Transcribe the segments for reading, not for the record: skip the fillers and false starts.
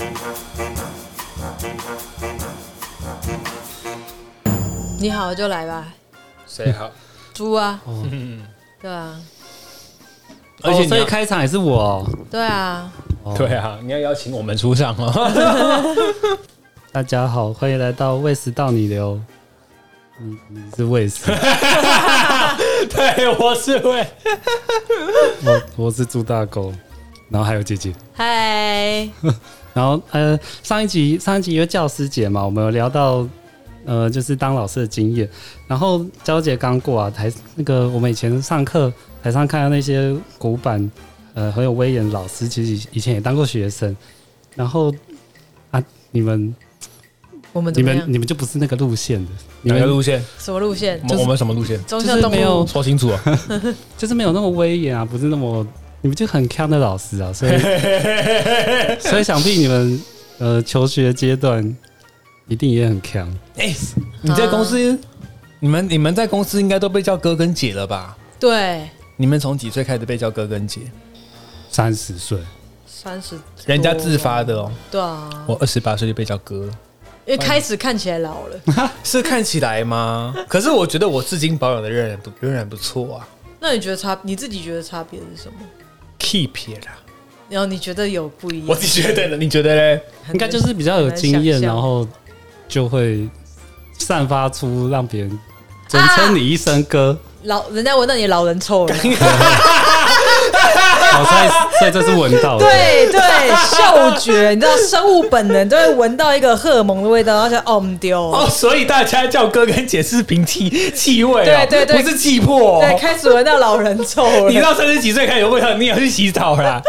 你好就来吧。 谁好？ 猪啊，对啊， 而且所以开场也是我哦。 对啊， 对啊，你要邀请我们出场哦。 大家好，欢迎来到胃食道你流。你是胃食， 对，我是胃。 我是猪大狗，然后还有姐姐。 嗨， 然后上一集因为教师节嘛，我们有聊到就是当老师的经验。然后教姐刚过啊，那个我们以前上课台上看到那些古板很有威严的老师，其实以前也当过学生。然后啊，你们就不是那个路线的。 哪个路线？ 什么路线？ 我们什么路线？ 忠孝东路。 说清楚啊！ 就是没有那么威严啊，不是那么，你们就很强的老师啊，所以想必你们求学阶段一定也很强。 你在公司，你们在公司应该都被叫哥跟姐了吧？ 对， 你们从几岁开始被叫哥跟姐 ？30岁 ，30， 人家自发的哦。 对啊， 我28岁就被叫哥了。 因为开始看起来老了， 是看起来吗？可是我觉得我至今保养的仍然不错啊。 那你自己觉得差别是什么 ？keep 啦。 然后你觉得有不一样？ 我自己觉得呢，你觉得嘞？ 应该就是比较有经验，然后就会散发出让别人尊称你一声哥。 人家闻到你的老人臭了。 所以这是闻到的。 对，嗅觉，你知道生物本能都会闻到一个荷尔蒙的味道，然后就唔丢哦，所以大家叫哥跟姐是凭气味哦， 对， 不是气魄哦。 对，开始闻到老人臭了。 你到30几岁开始有味道，你也要去洗澡啦。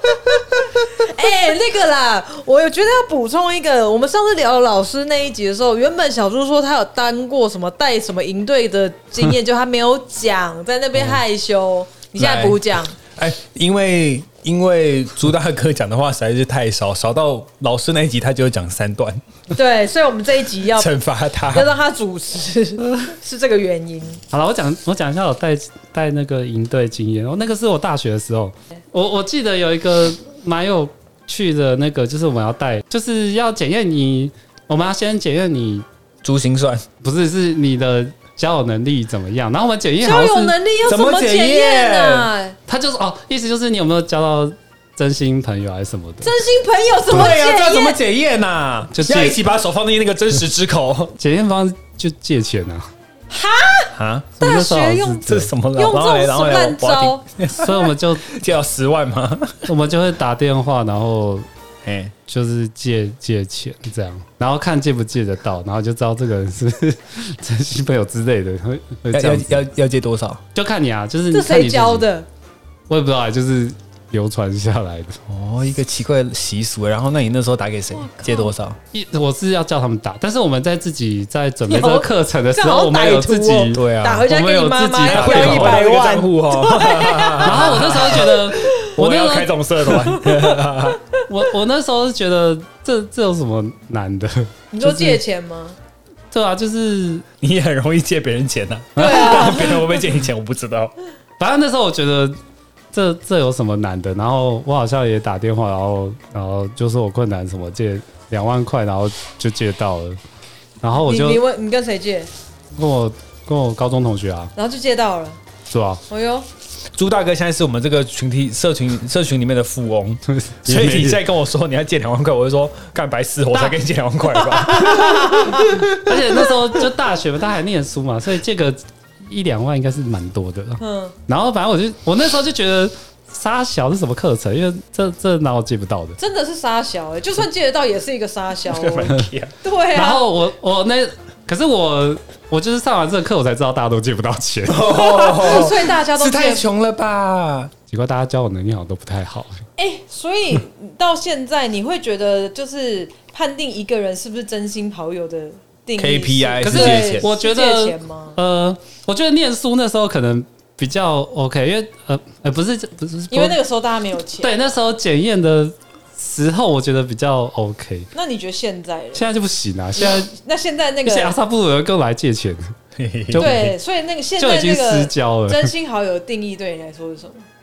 那个啦，我觉得要补充一个，我们上次聊老师那一集的时候，原本小猪说他有当过什么带什么营队的经验，就他没有讲，在那边害羞。你现在补讲。 因为朱大哥讲的话实在是太少到老师那一集他就讲3段。 对，所以我们这一集要惩罚他， 要让他主持，是这个原因。 好了，我讲一下我带那个营队经验。那个是我大学的时候，我记得有一个蛮有趣的那个，就是我们要带，就是要检验你，我们要先检验你珠心算， 不是你的交友能力怎么样？然后我们检验交友能力要怎么检验啊？ 他就是意思就是你有没有交到真心朋友还是什么的？ 真心朋友怎么检验？ 对啊，这怎么检验呐？就是要一起把手放进那个真实之口。 检验方式就借钱啊！ 哈， 大学用这是什么？ 用这种烂招， 所以我们就借到10万吗？ 我们就会打电话，然后就是借钱这样，然后看借不借得到，然后就知道这个人是真心朋友之类的。会这样要借多少？ 就看你啊，就是这谁教的？ 我也不知道，就是流传下来的。 一个奇怪的习俗。然后，那你那时候打给谁？借多少？ 我是要叫他们打，但是我们在自己在准备这个课程的时候，我们有自己对啊， 打回家给你妈妈要100万账户哦。 然后我那时候觉得， 我要开这种社团。 我那时候是觉得这有什么难的？ 你说借钱吗？ 对啊，就是你也很容易借别人钱呐。 对啊， 别人会不会借你钱，我不知道。 反正那时候我觉得这有什么难的？然后我好像也打电话，然后就说我困难什么借2万块，然后就借到了。然后我就你跟谁借？ 跟我高中同学啊， 然后就借到了， 是吧？ 朱大哥现在是我们这个社群里面的富翁，所以你现在跟我说你要借2万块，我就说干白痴，我才跟你借2万块吧。 而且那时候就大学嘛，他还念书嘛，所以借个1-2万应该是蛮多的。然后反正我那时候就觉得杀小是什么课程，因为这哪有借不到的？ 真的是杀小就算借得到也是一个杀小。对啊。 然后可是我就是上完这个课，我才知道大家都借不到钱。 所以大家都是太穷了吧？ 奇怪，大家交友能力好像都不太好。 所以到现在你会觉得，就是判定一个人是不是真心好友的定义 KPI 可是借钱。 我觉得借钱吗？ 我觉得念书那时候可能比较 OK，因为不是， 因为那个时候大家没有钱。 对，那时候检验的时候我觉得比较 OK。 那你觉得现在？ 现在就不行啊！现在那个阿萨布鲁有人跟我来借钱， 对，所以那个现在就已经失焦了。 真心好友的定义对你来说是什么？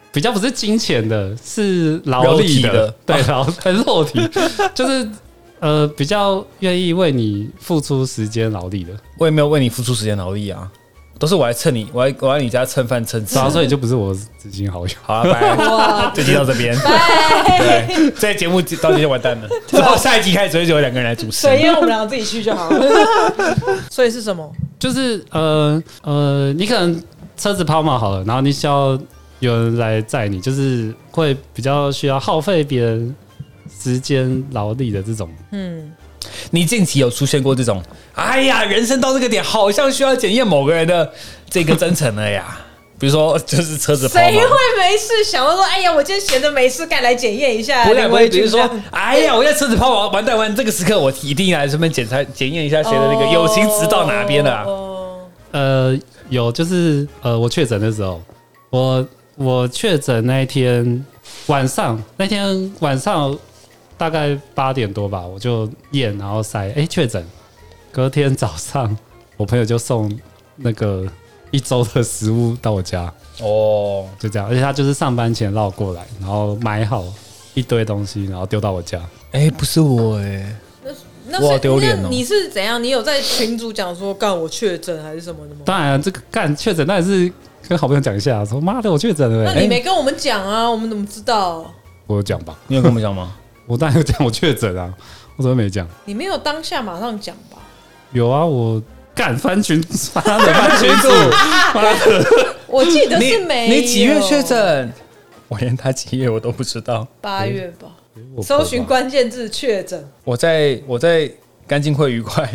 比较不是金钱的，是劳力的，对，很肉体，就是比较愿意为你付出时间劳力的。 我也没有为你付出时间劳力啊，都是我来蹭你，我来你家蹭饭蹭吃， 所以就不是我知心好友。 好了，拜，就接到这边，对，这节目到这就完蛋了。之后下一集开始就有2个人来主持， 对，因为我们2个自己去就好了。所以是什么？ 就是你可能车子抛锚好了，然后你需要有人来载你，就是会比较需要耗费别人时间劳力的这种。 你近期有出现过这种？哎呀，人生到这个点，好像需要检验某个人的这个真诚了呀。比如说，就是车子抛锚， 谁会没事想要说，哎呀，我今天闲着没事干，来检验一下？ 不会，比如说，哎呀，我现在车子抛锚，完蛋，这个时刻我一定来顺便检验一下谁的那个友情值到哪边了啊？ 有，就是我确诊的时候，我确诊那天晚上大概8点多吧，我就验，然后筛，确诊。隔天早上，我朋友就送那个1周的食物到我家，就这样。而且他就是上班前绕过来，然后买好一堆东西，然后丢到我家。 不是我我好丢脸哦！ 你是怎样？你有在群组讲说干我确诊还是什么的吗？ 当然，这个干确诊，那也是跟好朋友讲一下，说妈的我确诊了。 那你没跟我们讲啊？我们怎么知道？ 我有讲吧？ 你有跟我们讲吗？ 我当然有讲我确诊啊，我怎么没讲？ 你没有当下马上讲吧？ 有啊，我干翻群组， 我记得是没有。 你几月确诊？我连他几月我都不知道。 8月吧。搜寻关键字确诊。 我在干净会愉快，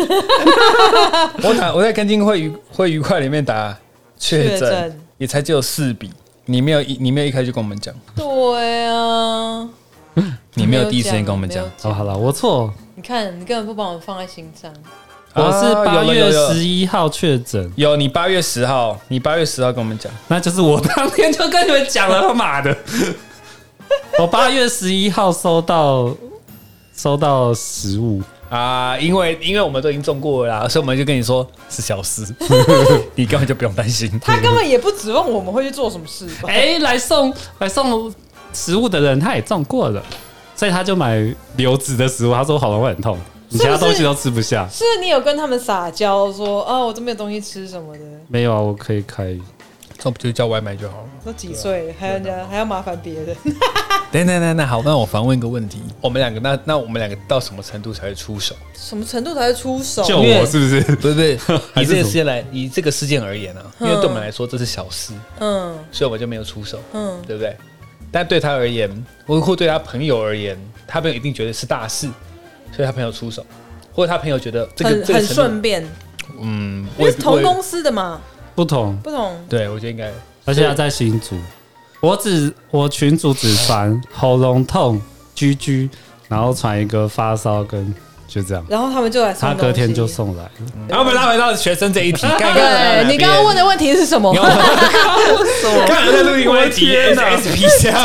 我在干净会愉快里面打确诊，也才只有4笔。你没有一开始就跟我们讲。 对啊。 你没有第一时间跟我们讲。 好了，我错。 你看，你根本不把我们放在心上。 我是8月11号确诊。 有，你8月10号，跟我们讲， 那就是我当天就跟你们讲了，他妈的！我8月11号收到食物啊，因为我们都已经中过了啦，所以我们就跟你说是小事，你根本就不用担心。 他根本也不指望我们会去做什么事吧？ 来送食物的人他也中过了，所以他就买流质的食物。他说喉咙会很痛，你其他东西都吃不下。 是你有跟他们撒娇说我这边有东西吃什么的？ 没有啊，我可以开。 这不就叫外卖就好了？ 都几岁了，还要麻烦别人？ 等，好，那我反问一个问题：我们两个，那我们两个到什么程度才会出手？ 什么程度才会出手？ 就我是不是？ 不是，以这个事件而言啊，因为对我们来说这是小事，所以我们就没有出手，对不对？但对他而言，或对他朋友而言，他朋友一定觉得是大事，所以他朋友出手，或者他朋友觉得这个很顺便，因为是同公司的嘛。 不同， 对，我觉得应该， 而且他在新竹，我群组只传喉咙痛、居，然后传一个发烧跟就这样， 然后他们就来送东西， 他隔天就送来了。 然后我们拉回到学生这一题， 对，你刚刚问的问题是什么？ 看人在录另外一题 SP 箱，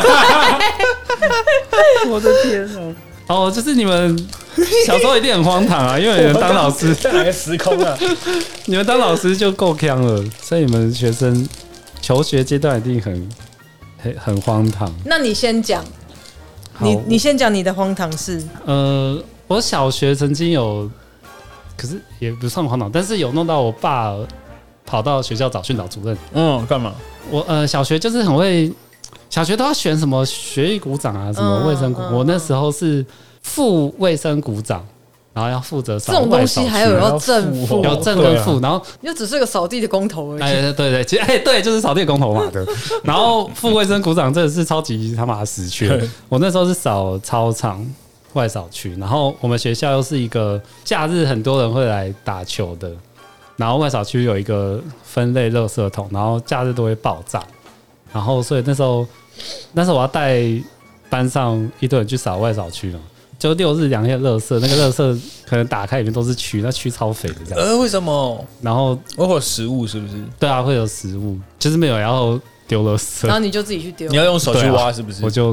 我的天哪！就是你们小时候一定很荒唐啊，因为你们当老师在哪个时空啊？ 你们当老师就够呛了，所以你们学生求学阶段一定很荒唐。 那你先讲，你先讲你的荒唐事。 我小学曾经有，可是也不算荒唐，但是有弄到我爸跑到学校找训导主任。 干嘛？ 我小学就是很会。小学都要选什么学艺股长啊，什么卫生股。我那时候是副卫生股长，然后要负责扫这种东西，还有要正副， 有正跟副，然后又只是个扫地的工头而已。对，其实对，就是扫地的工头嘛的。然后副卫生股长真的是超级他妈死缺。我那时候是扫操场外扫区，然后我们学校又是一个假日很多人会来打球的，然后外扫区有一个分类垃圾桶，然后假日都会爆炸。然后，所以那时候我要带班上一堆人去扫外扫区了，就6日2夜垃圾，那个垃圾可能打开里面都是蛆，那蛆超肥的这样。 为什么？ 然后会有食物是不是？ 对啊，会有食物，就是没有然后丢垃圾， 然后你就自己去丢， 你要用手去挖是不是？ 我就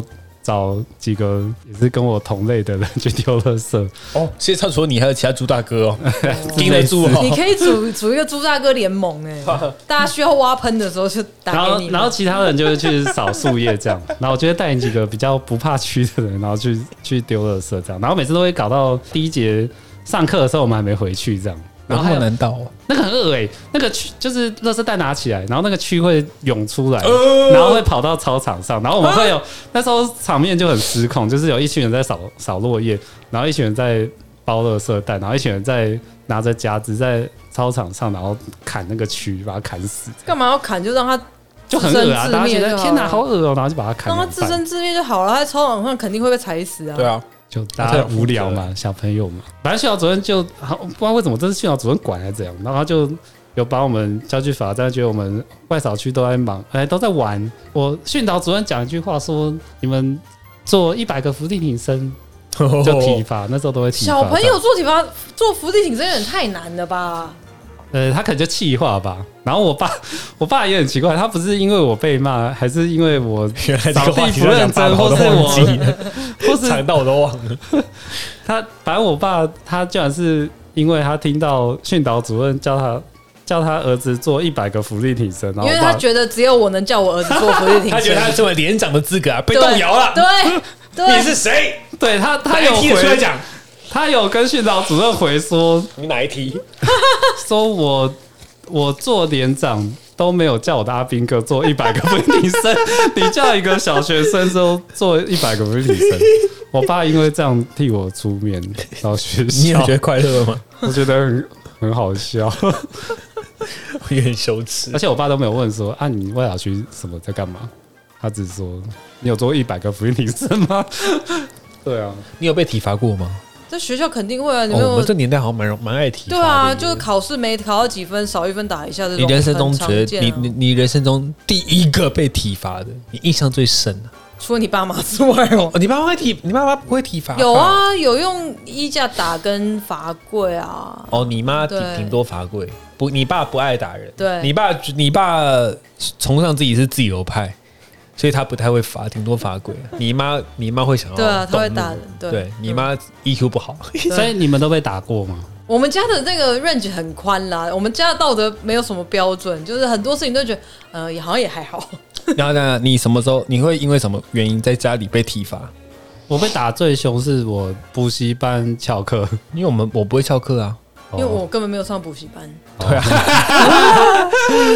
找几个也是跟我同类的人去丢垃圾。 哦，现在除了你还有其他猪大哥哦，盯得住哦。 你可以组一个猪大哥联盟大家需要挖喷的时候就打给你。 然后其他人就会去扫树叶这样，然后我就会带你几个比较不怕蛆的人，然后去丢垃圾这样，然后每次都会搞到第一节上课的时候我们还没回去这样。 然后难道那个很恶那个蛆就是垃圾袋拿起来，然后那个蛆会涌出来，然后会跑到操场上，然后我们会有那时候场面就很失控，就是有一群人在扫落叶，然后一群人在包垃圾袋，然后一群人在拿着夹子在操场上，然后砍那个蛆，把它砍死。 干嘛要砍？就让它就很恶大家觉得天哪，好恶然后就把它砍。 让它自生自灭就好了，它在操场上肯定会被踩死啊。 对啊。 就大家无聊嘛，小朋友嘛。反正训导主任就不知道为什么这是训导主任管还是怎样，然后他就有把我们叫去罚站，觉得我们外扫区都在忙，都在玩。我训导主任讲一句话说：“你们做100个伏地挺身就体罚。”那时候都会体罚。 小朋友做伏地挺身有点太难了吧？ 他可能就气话吧。然后我爸也很奇怪，他不是因为我被骂，还是因为我扫地不认真，或是惨到我都忘了。 反正我爸他居然是因为他听到训导主任叫他儿子做100个伏地挺身，然后因为他觉得只有我能叫我儿子做伏地挺身， 他觉得他成为连长的资格被动摇了。 对， 你是谁？ 对他有回出来讲。 他有跟训导主任回说， 你哪一题？ 说我做连长都没有叫我的阿兵哥做100个伏地挺身，你叫一个小学生说做100个伏地挺身。我爸因为这样替我出面到学校， 你有觉得快乐吗？ 我觉得很好笑， 有点羞耻。 而且我爸都没有问说啊，你外小区什么在干嘛？他只说你有做100个伏地挺身吗？对啊， 你有被体罚过吗？ 在学校肯定会啊， 我们这年代好像蛮爱体罚的。 对啊，就是考试没考到几分，少1分打一下这种。 你人生中觉得你人生中第一个被体罚的，你印象最深的？ 除了你爸妈之外哦， 你爸妈不会体罚？ 有啊，有用衣架打跟罚跪啊。 哦，你妈挺多罚跪，不，你爸不爱打人。 对， 你爸崇尚自己是自由派。所以他不太会罚，顶多罚跪。你妈会想要对啊，他会打人。 对，你妈 EQ 不好， 所以你们都被打过吗？ 我们家的那个 range 很宽啦，我们家的道德没有什么标准，就是很多事情都觉得好像也还好。 然后你什么时候你会因为什么原因在家里被体罚？ 我被打最凶是我补习班翘课， 因为我不会翘课啊， 因为我根本没有上补习班。 对啊，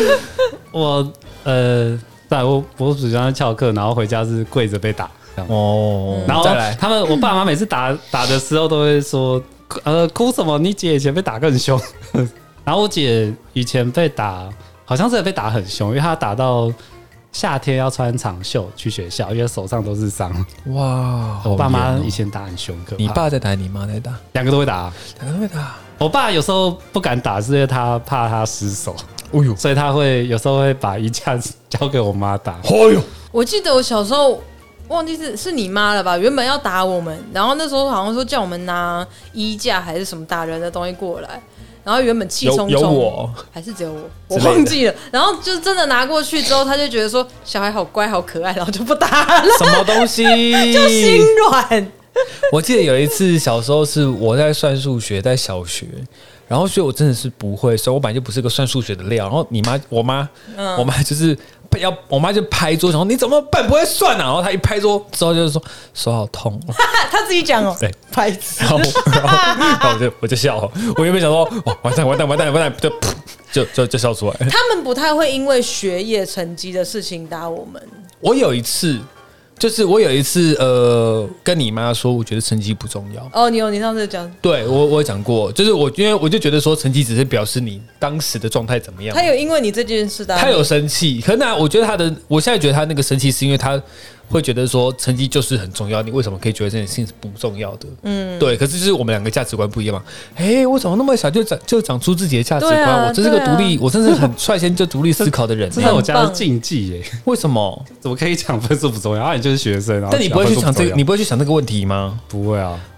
我补习班翘课，然后回家是跪着被打这样。 哦， 然后我爸妈每次打的时候都会说，哭什么？你姐以前被打更凶。然后我姐以前被打，好像是被打很凶，因为她打到夏天要穿长袖去学校，因为手上都是伤。 哇！ 我爸妈以前打很凶，可怕。 你爸在打，你妈在打， 两个都会打， 两个都会打。 我爸有时候不敢打，是因为他怕他失手。 哦呦！ 所以他有时候会把衣架交给我妈打。 哦呦！ 我记得我小时候忘记是你妈了吧？原本要打我们，然后那时候好像说叫我们拿衣架还是什么打人的东西过来，然后原本气冲冲， 有我还是只有我忘记了。然后就真的拿过去之后，他就觉得说小孩好乖好可爱，然后就不打了。 什么东西？ 就心软。 我记得有一次小时候是我在算数学，在小学。然后，所以我真的是不会，所以我本来就不是个算数学的料。然后我妈就是我妈就拍桌，想说你怎么笨，不会算啊？然后她一拍桌之后就是说手好痛， 她自己讲哦， 对， 拍子。 然后我就笑，我原本想说完蛋，就笑出来。 他们不太会因为学业成绩的事情打我们。 我有一次跟你妈说，我觉得成绩不重要。 哦，你上次讲， 对我有讲过，就是因为我就觉得说成绩只是表示你当时的状态怎么样。 他有因为你这件事的， 他有生气，可是我觉得我现在觉得他那个生气是因为他会觉得说成绩就是很重要，你为什么可以觉得这件事情是不重要的？对。可是就是我们两个价值观不一样嘛。我怎么那么小就长出自己的价值观？我这是个独立，我真是很率先就独立思考的人。 这在我家的禁忌耶。 为什么？ 怎么可以讲分数不重要？你就是学生， 但你不会去想这个，你不会去想这个问题吗？ 不会啊。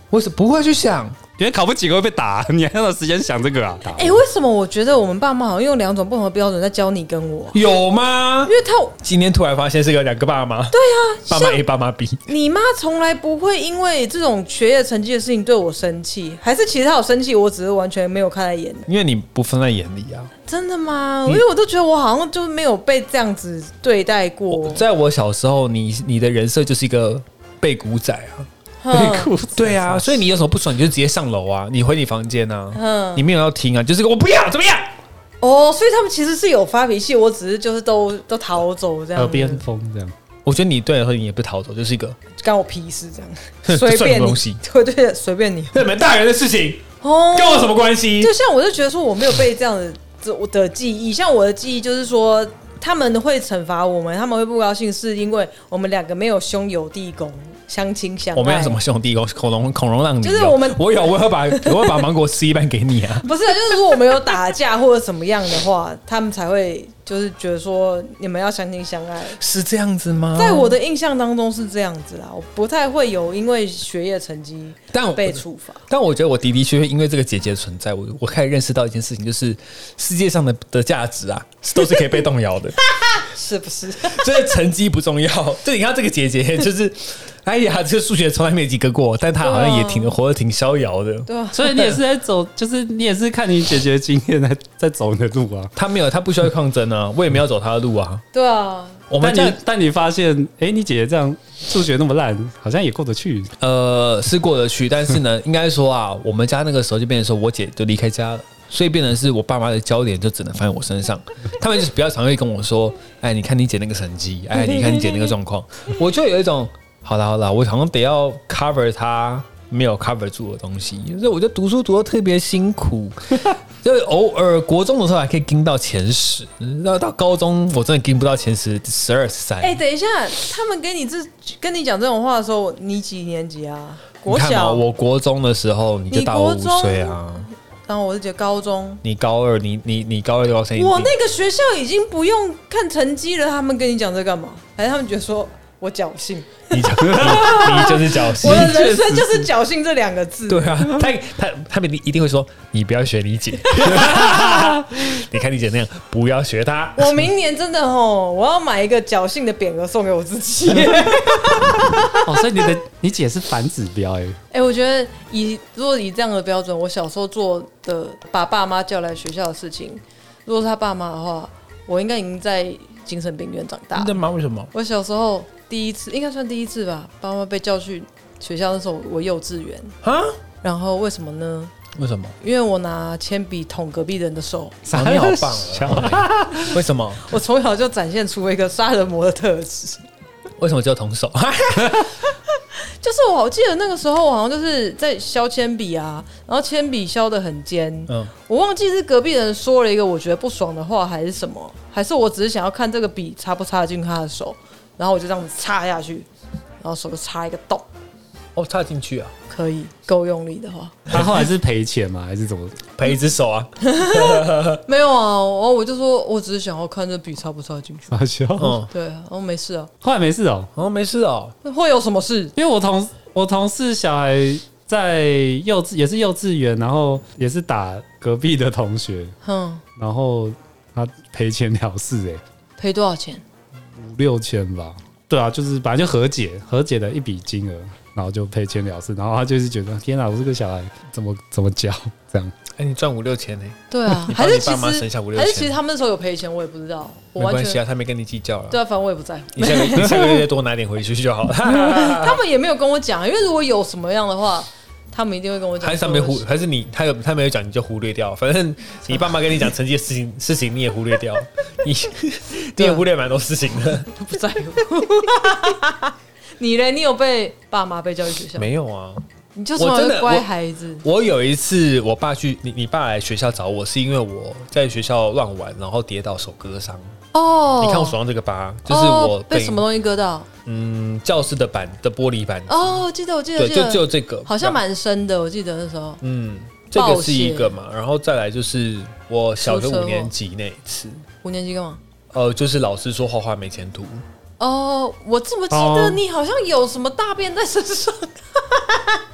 为什么不会去想？ 因为考不及格会被打，你还有时间想这个啊？ 为什么我觉得我们爸妈好像用2种不同的标准在教你跟我？ 有吗？ 因为今天突然发现是有2个爸妈。 对啊， 爸妈 A 爸妈 B。 你妈从来不会因为这种学业成绩的事情对我生气，还是其实她有生气，我只是完全没有看在眼里。 因为你不放在眼里啊。 真的吗？因为我都觉得我好像就没有被这样子对待过。 在我小时候，你的人设就是一个背骨仔啊。对啊，所以你有什么不爽，你就直接上楼啊，你回你房间啊，你没有要听啊，就是我不要怎么样。 所以他们其实是有发脾气，我只是就是都逃走这样。 耳边风这样。 我觉得你对来说你也不逃走，就是一个干我屁事这样，随便你。对，随便你。 你们大人的事情跟我什么关系？ 就像我就觉得说我没有被这样的记忆，像我的记忆就是说他们会惩罚我们，他们会不高兴，是因为我们2个没有兄友弟恭。相亲相爱， 我们有什么兄弟？恐龙让你就是我们， 我会把芒果吃一半给你啊！ 不是，就是如果我们有打架或者怎么样的话，他们才会就是觉得说你们要相亲相爱， 是这样子吗？ 在我的印象当中是这样子啦，我不太会有因为学业成绩被处罚。但我觉得我的确因为这个姐姐的存在，我开始认识到一件事情，就是世界上的价值啊，都是可以被动摇的， 是不是？ 就是成绩不重要，就你看这个姐姐就是。哎呀，这个数学从来没及格过，但他好像也活得挺逍遥的。 对啊， 所以你也是在走，就是你也是看你姐姐的经验在走你的路啊。 他没有，他不需要抗争啊，我也没有走他的路啊。 对啊， 但你发现，你姐姐这样数学那么烂，好像也过得去。 是过得去，但是呢，应该说啊，我们家那个时候就变成说我姐就离开家了。所以变成是我爸妈的焦点就只能放在我身上，他们就是比较常会跟我说：“哎，你看你姐那个成绩，哎，你看你姐那个状况。”我就有一种好啦，我好像得要 cover 她没有 cover 住的东西，所以我就读书读得特别辛苦，就偶尔国中的时候还可以跟到前10，到高中我真的跟不到前10、12、13。 等一下，他们跟你讲这种话的时候，你几年级啊？国小。 你看嘛，我国中的时候你就大我5岁啊。 然后我是姐高中， 你高2，你高2就高3。 我那个学校已经不用看成绩了，他们跟你讲这干嘛？还是他们觉得说我侥幸？你就是侥幸， 我的人生就是侥幸这2个字。 对啊，他们一定会说你不要学你姐，你看你姐那样，不要学她。 我明年真的我要买一个侥幸的匾额送给我自己。 所以你姐是反指标我觉得如果以这样的标准，我小时候做的把爸妈叫来学校的事情，如果是他爸妈的话，我应该已经在精神病院长大。 真的吗？为什么？ 我小时候第一次，应该算第一次吧，爸妈被叫去学校，那时候我幼稚园啊。然后为什么呢？ 为什么？ 因为我拿铅笔捅隔壁人的手。 你好棒啊！为什么？ 我从小就展现出一个杀人魔的特质。 为什么只有捅手？ 就是我记得那个时候，我好像就是在削铅笔啊，然后铅笔削得很尖。我忘记是隔壁人说了一个我觉得不爽的话，还是什么，还是我只是想要看这个笔插不插得进他的手，然后我就这样子插下去，然后手就插一个洞。 插进去啊？ 可以，够用力的话。 他后来是赔钱吗？还是怎么赔一只手啊？ 没有啊，我就说我只是想要看这笔插不插进去。对，然后没事啊。 后来没事哦， 没事哦。 会有什么事？ 因为我同事小孩在也是幼稚园，然后也是打隔壁的同学，然后他赔钱了事赔多少钱 ？5、6千吧。对啊，就是本来就和解的一笔金额。然后就赔钱了事，然后他就是觉得天哪，我这个小孩怎么教这样？ 你赚5、6千呢？ 对啊， 还是其实他们那时候有赔钱，我也不知道。 没关系啊，他没跟你计较了。 对啊，反正我也不在乎。 你下个月多拿点回去就好了。 他们也没有跟我讲，因为如果有什么样的话，他们一定会跟我讲。 还是他没有讲你就忽略掉，反正你爸妈跟你讲成绩的事情你也忽略掉，你也忽略蛮多事情的， 不在乎。你嘞？你有被爸妈被叫去学校？ 没有啊， 你就从一个乖孩子。 我有一次，我爸去你爸来学校找我，是因为我在学校乱玩，然后跌倒手割伤。你看我手上这个疤，就是我被什么东西割到？ 教室的玻璃板。 我记得， 对，就这个， 好像蛮深的，我记得那时候。 这个是一个嘛，然后再来就是我小学5年级那一次。 5年级干嘛？ 就是老师说画画没前途。我怎么记得你好像有什么大便在身上？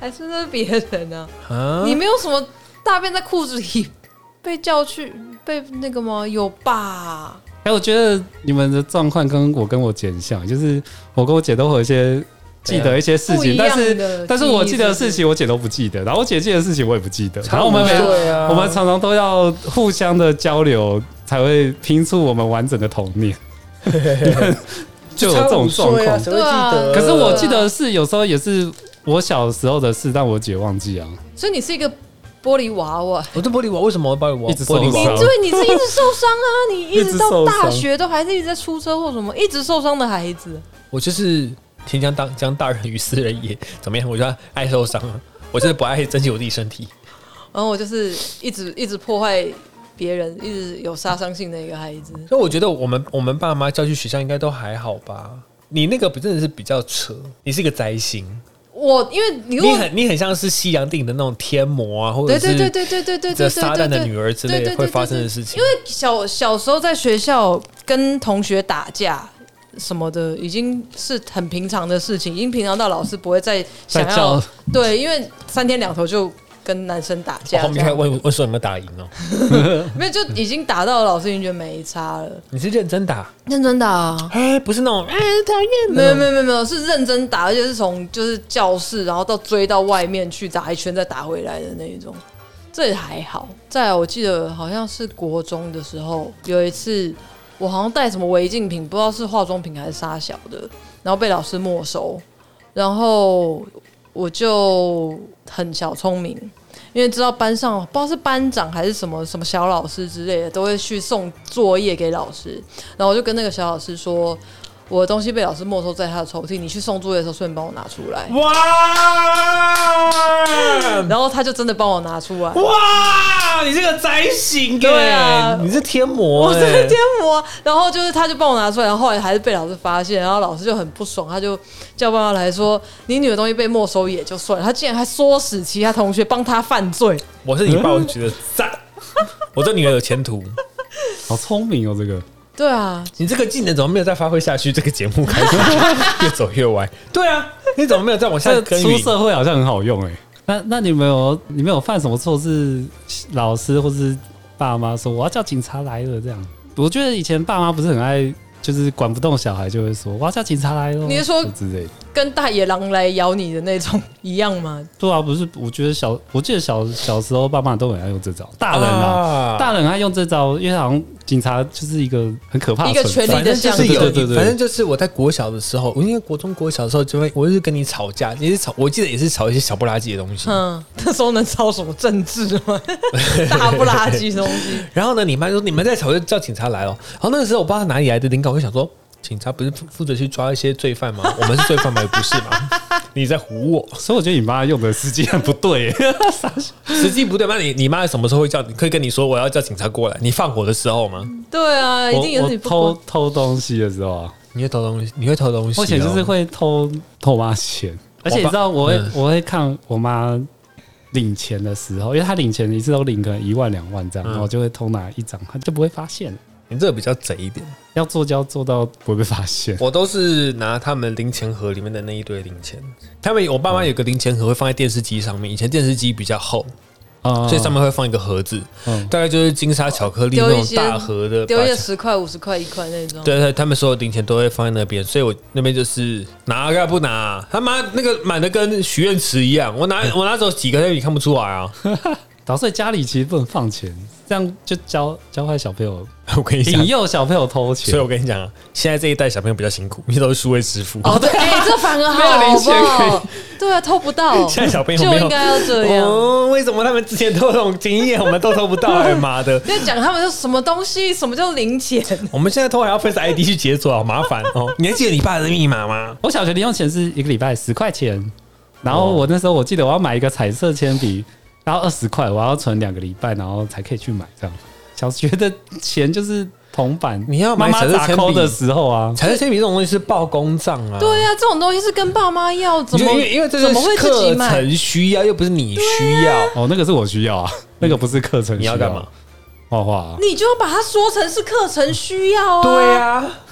还是那是别人啊？你没有什么大便在裤子里被叫去被那个吗？有吧？ 我觉得你们的状况跟我姐很像，就是我跟我姐都会有一些记得一些事情，但是我记得的事情我姐都不记得，然后我姐记得的事事情我也不记得，然后我们常常都要互相的交流，才会拼出我们完整的童年。就有这种状况， 对啊。 可是我记得是有时候也是我小时候的事，但我姐忘记啊。 所以你是一个玻璃娃娃。 我是玻璃娃，为什么我玻璃娃？ 一直受伤，因为你是一直受伤啊！你一直到大学都还是一直在出车祸什么，一直受伤的孩子。 我就是天将大人与斯人也，怎么样？我就爱受伤啊！我真的不爱珍惜我自己身体。 然后我就是一直破坏别人，一直有杀伤性的一个孩子。 所以我觉得我们爸妈叫去学校应该都还好吧？你那个真的是比较扯，你是一个灾星。 因为你很像是西洋电影的那种天魔啊，或者是对撒旦的女儿之类的会发生的事情。 因为小时候在学校跟同学打架什么的，已经是很平常的事情，已经平常到老师不会再想要对，因为3天2头就跟男生打架。 后面开始问说有没有打赢哦？ 没有，就已经打到老师已经觉得没差了。 你是认真打？ 认真打啊！ 不是那种讨厌的。没有，是认真打，而且是从就是教室，然后追到外面去打一圈，再打回来的那一种。这也还好。再来，我记得好像是国中的时候，有一次我好像带什么违禁品，不知道是化妆品还是啥小的，然后被老师没收，然后我就很小聪明。因为知道班上不知道是班长还是什么小老师之类的，都会去送作业给老师，然后我就跟那个小老师说，我的东西被老师没收在他的抽屉，你去送作业的时候顺便帮我拿出来。哇！然后他就真的帮我拿出来。 哇！你这个灾星， 对啊， 你是天魔， 我是天魔。然后就是他就帮我拿出来，然后后来还是被老师发现，然后老师就很不爽，他就叫爸妈来说，你女儿东西被没收也就算了，他竟然还唆使其他同学帮他犯罪。 我是你爸，我就觉得赞，我这女儿有前途， 好聪明哦，这个。 对啊， 你这个技能怎么没有再发挥下去？这个节目开始越走越歪。对啊，你怎么没有再往下耕耘？ 出社会好像很好用那你们有犯什么错是老师或是爸妈说我要叫警察来了这样？我觉得以前爸妈不是很爱，就是管不动小孩就会说我要叫警察来了。 你是说之类的， 跟大野狼来咬你的那种一样吗？ 对啊，不是，我记得小时候爸妈都很爱用这招，大人爱用这招，因为好像警察就是一个很可怕的一个权力的象征。 对，反正就是我在国小的时候，因为国中国小的时候我就是跟你吵架，也是我记得也是吵一些小不拉几的东西。 那时候能吵什么政治吗？大不拉几的东西。 然后呢，你妈说你们在吵就叫警察来了。然后那个时候我不知道哪里来的灵感，我就想说。警察不是负责去抓一些罪犯吗？我们是罪犯吗？也不是嘛。你在唬我， 所以我觉得你妈用的时机很不对， 时机不对吗？你妈什么时候会可以跟你说我要叫警察过来？你放火的时候吗？ 对啊，一定也是你偷东西的时候啊。 你会偷东西？ 我以前就是会偷妈钱，而且你知道我会看我妈领钱的时候，因为她领钱一次都领可能1万2万这样，然后我就会偷拿一张，她就不会发现。 你这个比较贼一点， 要做就要做到不会被发现。 我都是拿他们零钱盒里面的那一堆零钱。我爸妈有个零钱盒会放在电视机上面，以前电视机比较厚，所以上面会放一个盒子，大概就是金沙巧克力那种大盒的， 丢一些10块、50块、1块那种。 对，他们所有零钱都会放在那边，所以我那边就是拿干不拿，他妈那个满的跟许愿池一样，我拿走几个你看不出来啊。 所以家里其实不能放钱，这样就教坏小朋友。 我跟你讲， 引诱小朋友偷钱。 所以我跟你讲啊，现在这一代小朋友比较辛苦，因为都是数位支付。 哦，对，这反而好，没有零钱可以。对啊，偷不到。 现在小朋友就应该要这样。 为什么他们之前都有这种经验，我们都偷不到？妈的！ 在讲他们是什么东西，什么叫零钱？ 我们现在偷还要 Face ID 去解锁，好麻烦哦。你还记得你爸的密码吗？ 我小学零用钱是1个礼拜10块钱，然后我那时候我记得我要买一个彩色铅笔。然后20块，我要存2个礼拜，然后才可以去买。这样，小学的钱就是铜板。 你要买彩色铅笔的时候啊， 彩色铅笔这种东西是报公账啊。 对啊，这种东西是跟爸妈要，怎么因为这是课程需要，又不是你需要。 哦，那个是我需要啊，那个不是课程需要。 你要干嘛？ 画画。 你就要把它说成是课程需要啊。 对啊。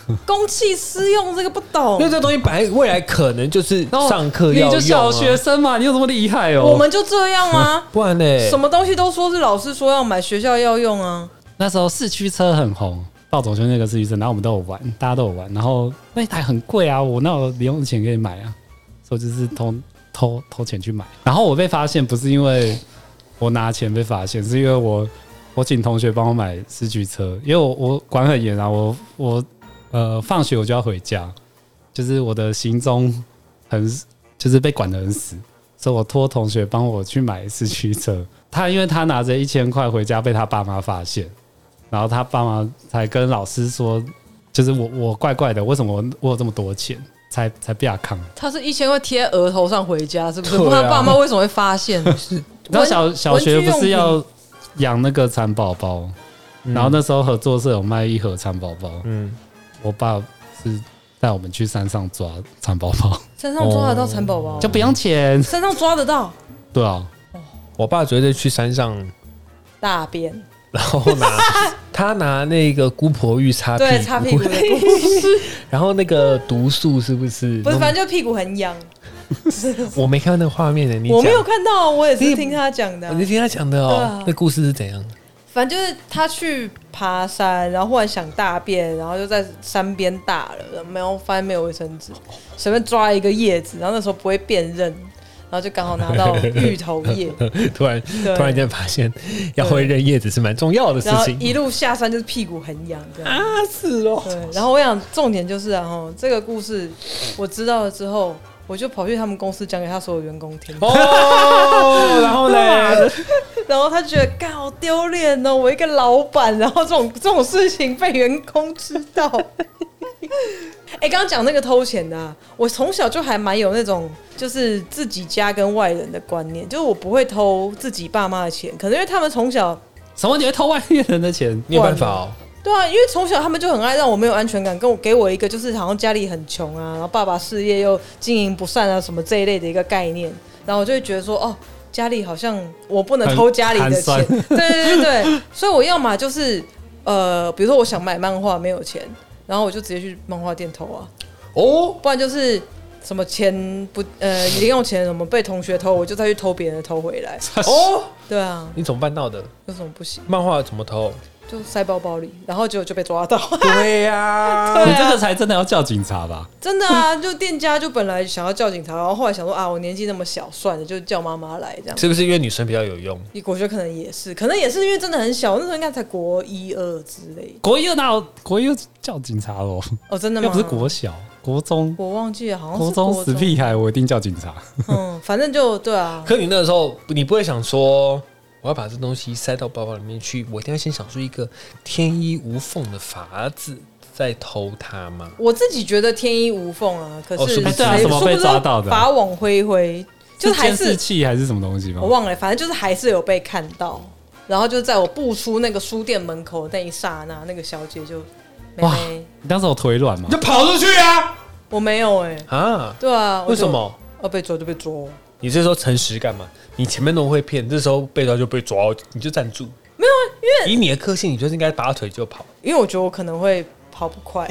公器私用这个不懂， 因为这东西本来未来可能就是上课要用、啊， 你就小学生嘛，你有这么厉害哦？ 我们就这样啊， 不然呢？ 什么东西都说是老师说要买，学校要用啊。 那时候四驱车很红，暴走圈那个四驱车，然后我们都有玩，大家都有玩，然后那一台很贵啊，我哪有零用钱可以买啊？所以就是偷钱去买。然后我被发现不是因为我拿钱被发现，是因为我请同学帮我买四驱车，因为我管很严啊，我放学我就要回家，就是我的行踪就是被管得很死，所以我托同学帮我去买四驱车。因为他拿着1000块回家被他爸妈发现，然后他爸妈才跟老师说，就是我怪怪的，为什么我有这么多钱，才被他扛。 他是1000块贴额头上回家，是不是？ 对啊他爸妈为什么会发现？ 然后小学不是要养那个蚕宝宝，然后那时候合作社有卖1盒蚕宝宝，我爸是带我们去山上抓蚕宝宝， 山上抓得到蚕宝宝， 就不用钱。 山上抓得到？ 对啊， 我爸绝对去山上大便， 然后他拿那个姑婆浴擦屁股， 对，擦屁股的故事， 然后那个毒素是不是？ 不是，反正就屁股很痒。 我没看到那个画面呢， 我没有看到，我也是听他讲的。 你听他讲的哦， 对啊， 那故事是怎样？ 反正就是他去爬山，然后忽然想大便，然后就在山边大了，没有发现没有卫生纸，随便抓一个叶子，然后那时候不会辨认，然后就刚好拿到芋头叶， 突然间发现要会认叶子是蛮重要的事然后情。 一路下山就是屁股很痒这样啊，是哦。 对，然后我想重点就是这个故事我知道了之后，我就跑去他们公司讲给他所有员工听。 哦，然后呢？ 然后他觉得干好丢脸哦，我一个老板，然后这种事情被员工知道。刚刚讲那个偷钱的啊，我从小就还蛮有那种就是自己家跟外人的观念，就是我不会偷自己爸妈的钱，可能因为他们从小什么你会偷外面人的钱？ 你有办法哦。 对啊，因为从小他们就很爱让我没有安全感，给我一个就是好像家里很穷啊，然后爸爸事业又经营不善啊什么这一类的一个概念，然后我就会觉得说哦，家里好像我不能偷家里的钱，对，所以我要嘛就是比如说我想买漫画没有钱，然后我就直接去漫画店偷啊， 哦， 不然就是什么钱零用钱什么被同学偷，我就再去偷别人的偷回来。 哦， 对啊， 你怎么办到的？ 有什么不行？ 漫画怎么偷？ 就塞包包里，然后就被抓到。 对呀， 你这个才真的要叫警察吧？ 真的啊，就店家就本来想要叫警察，然后后来想说啊，我年纪那么小，算了，就叫妈妈来这样。 是不是因为女生比较有用？ 我觉得可能也是因为真的很小，那时候应该才国1、2之类。 国1哪有国1叫警察咯？ 哦，真的吗？ 又不是国小、国中， 我忘记了，好像是国中死屁孩，我一定叫警察。 反正就对啊。 可你那个时候，你不会想说，我要把这东西塞到包包里面去，我一定要先想出一个天衣无缝的法子，再偷它吗？ 我自己觉得天衣无缝啊，可是对啊，什么被抓到的？ 法网恢恢，就是还是监视器还是什么东西吗？ 我忘了，反正就是还是有被看到。然后就在我步出那个书店门口那一刹那，那个小姐就妹妹， 你当时有腿软吗？ 就跑出去啊！ 我没有啊， 对啊， 为什么？ 被抓就被抓。 你这时候诚实干嘛？你前面都会骗，这时候被抓就被抓，你就站住。 没有啊，因为以你的个性，你就是应该拔腿就跑。 因为我觉得我可能会跑不快。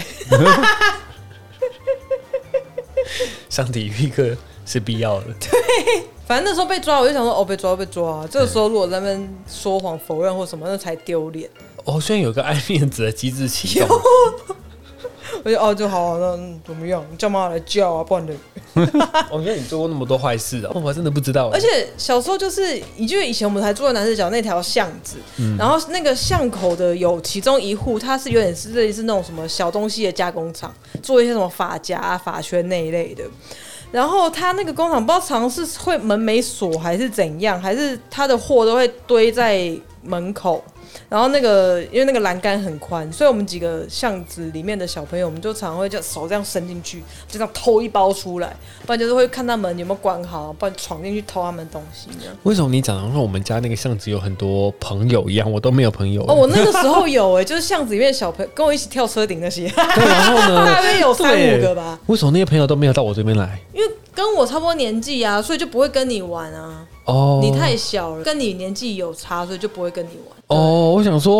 上体育课是必要的。 对，反正那时候被抓，我就想说哦，被抓。这个时候如果在那边说谎否认或什么，那才丢脸。 哦，虽然有个爱面子的机制启动。 我就就好，那怎么样？你叫妈妈来叫啊，不然的。 我觉得你做过那么多坏事我还真的不知道。 而且小时候就是你记得以前我们还住在南势角那条巷子，然后那个巷口的有其中一户，它是有点是类似那种什么小东西的加工厂，做一些什么发夹、发圈那一类的。然后他那个工厂不知道常是会门没锁还是怎样，还是他的货都会堆在门口。然后因为那个栏杆很宽，所以我们几个巷子里面的小朋友，我们就常会就手这样伸进去，就这样偷一包出来，不然就是会看他们有没有关好，不然闯进去偷他们东西这样。 为什么你讲的像我们家那个巷子有很多朋友一样，我都没有朋友？ 哦，我那个时候有就是巷子里面的小朋友跟我一起跳车顶那些， 对，然后呢， 大约有3-5个吧。 为什么那些朋友都没有到我这边来？ 因为跟我差不多年纪啊，所以就不会跟你玩啊。哦，你太小了，跟你年纪有差，所以就不会跟你玩。 哦，我想说，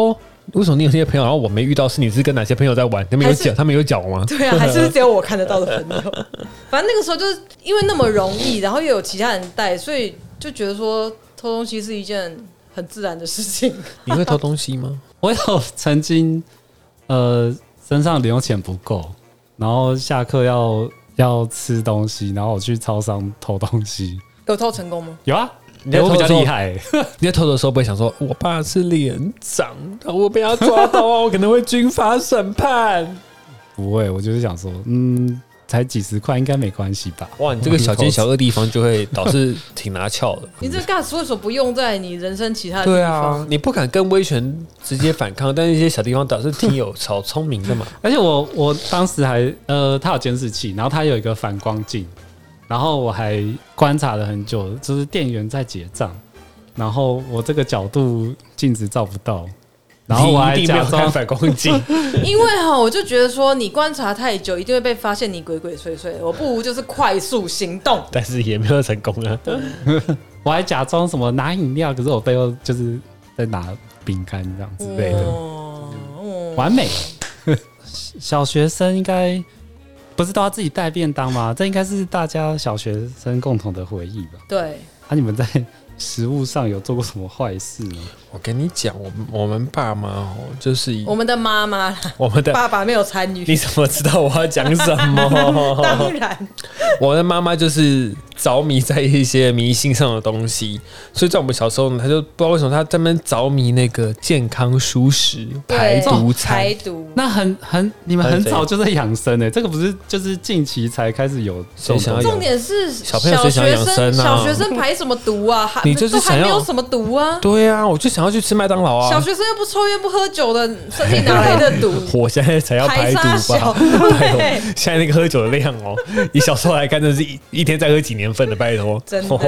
为什么你有些朋友，然后我没遇到，是你是跟哪些朋友在玩？他们有讲吗？ 对啊，还是只有我看得到的朋友。反正那个时候就是因为那么容易，然后又有其他人带，所以就觉得说偷东西是一件很自然的事情。 你会偷东西吗？ 我有曾经身上零用钱不够，然后下课要吃东西，然后我去超商偷东西。 有偷成功吗？ 有啊。 我比较厉害。 你在偷的时候不会想说，我爸是连长，我被他抓到啊，我可能会军法审判。 不会，我就是想说，才几十块，应该没关系吧？ 哇，你这个小奸小恶地方就会导致挺拿翘的。 你这个 gas 为什么不用在你人生其他的地方？ 对啊，你不敢跟威权直接反抗，但是一些小地方导致挺有超聪明的嘛。 而且我当时还他有监视器，然后他有一个反光镜。然后我还观察了很久，就是店员在结账，然后我这个角度镜子照不到，然后我还假装反光镜， 因为我就觉得说你观察太久，一定会被发现你鬼鬼祟祟，我不如就是快速行动， 但是也没有成功啊。 我还假装什么拿饮料，可是我背后就是在拿饼干这样之类的，完美。小学生应该。不是都要自己带便当吗？这应该是大家小学生共同的回忆吧？ 对。 你们在食物上有做过什么坏事呢？ 我跟你讲，我们爸妈就是我们的妈妈， 我们的爸爸没有参与。 你怎么知道我要讲什么？ 当然， 我的妈妈就是着迷在一些迷信上的东西，所以在我们小时候呢，她就不知道为什么她在那边着迷那个健康蔬食排毒餐。 排毒， 那你们很早就在养生这个不是就是近期才开始有这种？ 重点是小朋友谁想养生啊？ 小学生排什么毒啊？ 你就是还没有什么毒啊？ 对啊，我就想要去吃麦当劳啊！ 小学生又不抽烟不喝酒的，身体哪来的毒？ 我现在才要排毒吧？ 对， 现在那个喝酒的量你小时候来看，真是一天再喝几年份的，拜托。 真的。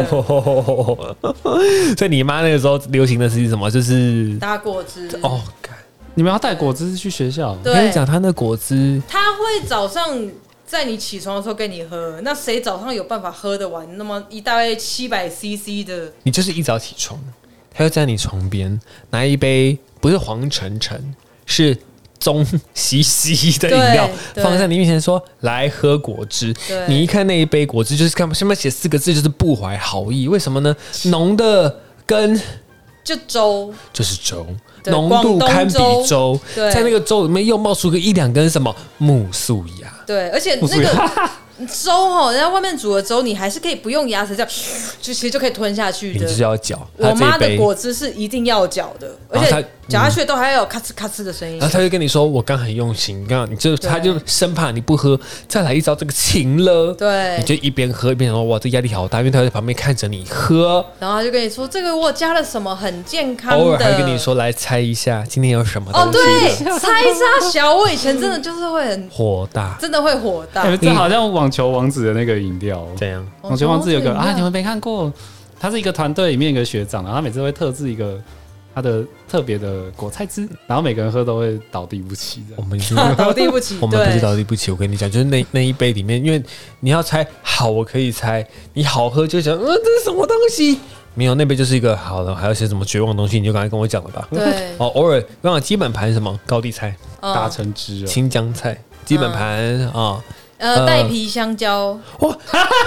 所以你妈那个时候流行的是什么？就是打果汁。 哦， 你们要带果汁去学校？ 我跟你讲，他那果汁， 他会早上在你起床的时候给你喝。那谁早上有办法喝得完？那么大概700 CC 的， 你就是一早起床，他就在你床边拿一杯不是黄澄澄，是棕稀稀的饮料放在你面前说来喝果汁。你一看那一杯果汁，就是看上面写4个字，就是不怀好意。为什么呢？浓的跟就粥， 就是粥，浓度堪比粥。在那个粥里面又冒出个1-2根什么木素芽。 对，而且那个粥人家外面煮的粥，你还是可以不用牙齿这样，其实就可以吞下去的。 你就是要嚼。 我妈的果汁是一定要嚼的，而且嚼下去都还有咔哧咔哧的声音。 然后他就跟你说：“我刚很用心，他就生怕你不喝，再来一招这个情了。” 对， 你就一边喝一边说：“哇，这压力好大，因为他在旁边看着你喝。” 然后他就跟你说：“这个我加了什么很健康的。” 偶尔还跟你说：“来猜一下今天有什么东西。” 对，猜杀小。我以前真的就是会很火大， 真的会火大。 这好像网球王子的那个饮料， 怎样？ 网球王子有个你们没看过？他是一个团队里面一个学长，然后他每次会特制一个他的特别的果菜汁，然后每个人喝都会倒地不起。 我们倒地不起， 我们不是倒地不起。我跟你讲，就是那一杯里面，因为你要猜好，我可以猜；你好喝就想，这是什么东西？没有，那杯就是一个好的，还有些什么绝望的东西，你就刚才跟我讲了吧？ 对。 偶尔刚好基本盘是什么高丽菜、 大橙汁、 青江菜，基本盘带皮香蕉。 哇！